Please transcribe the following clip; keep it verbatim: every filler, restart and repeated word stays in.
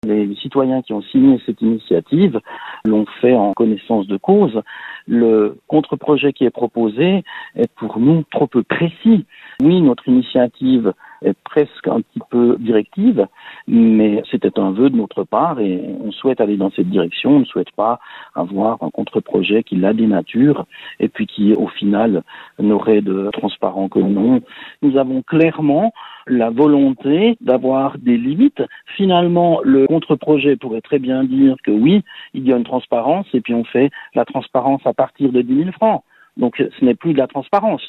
Les citoyens qui ont signé cette initiative l'ont fait en connaissance de cause. Le contre-projet qui est proposé est pour nous trop peu précis. Oui, notre initiative est presque un petit peu directive, mais c'était un vœu de notre part et on souhaite aller dans cette direction. On ne souhaite pas avoir un contre-projet qui la dénature et puis qui, au final, n'aurait de transparent que non. Nous avons clairement la volonté d'avoir des limites. Finalement, le contre-projet pourrait très bien dire que oui, il y a une transparence et puis on fait la transparence à partir de dix mille francs. Donc ce n'est plus de la transparence.